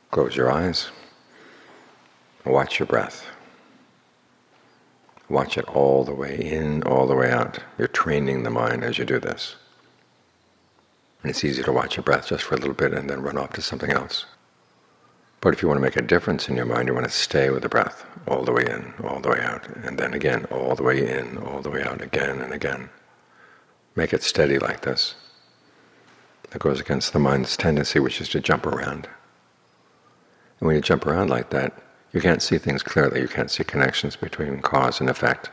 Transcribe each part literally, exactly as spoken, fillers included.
Close your eyes. Watch your breath. Watch it all the way in, all the way out. You're training the mind as you do this. And it's easy to watch your breath just for a little bit and then run off to something else. But if you want to make a difference in your mind, you want to stay with the breath all the way in, all the way out, and then again, all the way in, all the way out, again and again. Make it steady like this. That goes against the mind's tendency, which is to jump around. And when you jump around like that, you can't see things clearly. You can't see connections between cause and effect.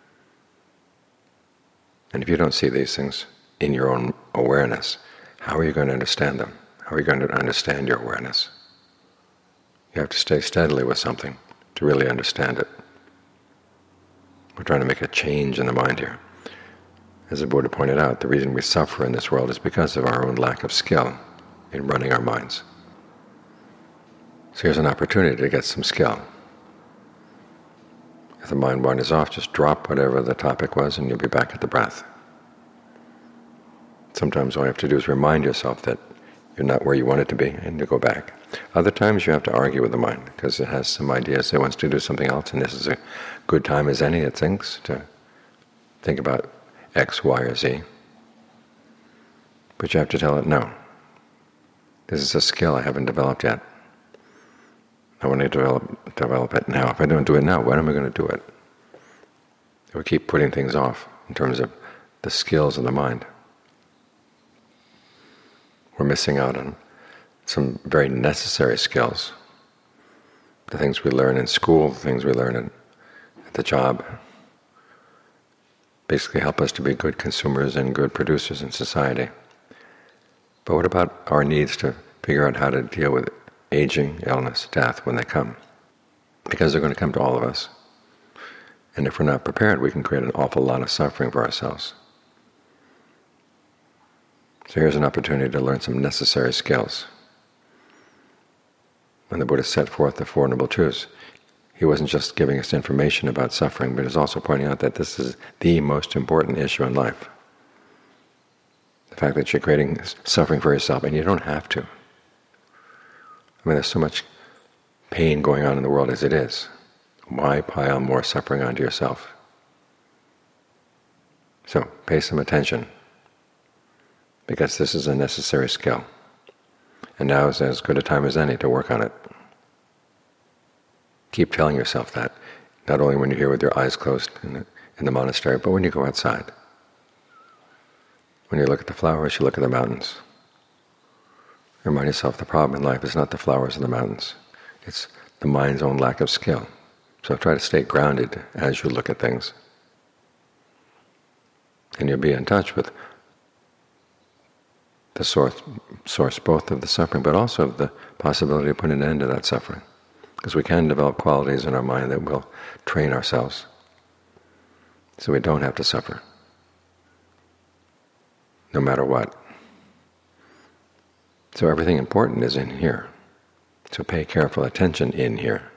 And if you don't see these things in your own awareness, how are you going to understand them? How are you going to understand your awareness? You have to stay steadily with something to really understand it. We're trying to make a change in the mind here. As the Buddha pointed out, the reason we suffer in this world is because of our own lack of skill in running our minds. So here's an opportunity to get some skill. If the mind wanders off, just drop whatever the topic was and you'll be back at the breath. Sometimes all you have to do is remind yourself that you're not where you want it to be and you go back. Other times you have to argue with the mind because it has some ideas it wants to do something else, and this is a good time as any, it thinks, to think about X, Y, or Z. But you have to tell it, no. This is a skill I haven't developed yet. I want to develop, develop it now. If I don't do it now, when am I going to do it? We keep putting things off in terms of the skills of the mind. We're missing out on some very necessary skills. The things we learn in school, the things we learn in, at the job, basically help us to be good consumers and good producers in society. But what about our needs to figure out how to deal with aging, illness, death when they come? Because they're going to come to all of us. And if we're not prepared, we can create an awful lot of suffering for ourselves. So here's an opportunity to learn some necessary skills. When the Buddha set forth the Four Noble Truths, he wasn't just giving us information about suffering, but he was also pointing out that this is the most important issue in life. The fact that you're creating suffering for yourself, and you don't have to. I mean, there's so much pain going on in the world as it is. Why pile more suffering onto yourself? So, pay some attention, because this is a necessary skill. And now is as good a time as any to work on it. Keep telling yourself that, not only when you're here with your eyes closed in the, in the monastery, but when you go outside. When you look at the flowers, you look at the mountains. Remind yourself the problem in life is not the flowers or the mountains. It's the mind's own lack of skill. So try to stay grounded as you look at things. And you'll be in touch with the source, source both of the suffering, but also of the possibility of putting an end to that suffering. Because we can develop qualities in our mind that will train ourselves so we don't have to suffer, no matter what. So everything important is in here. So pay careful attention in here.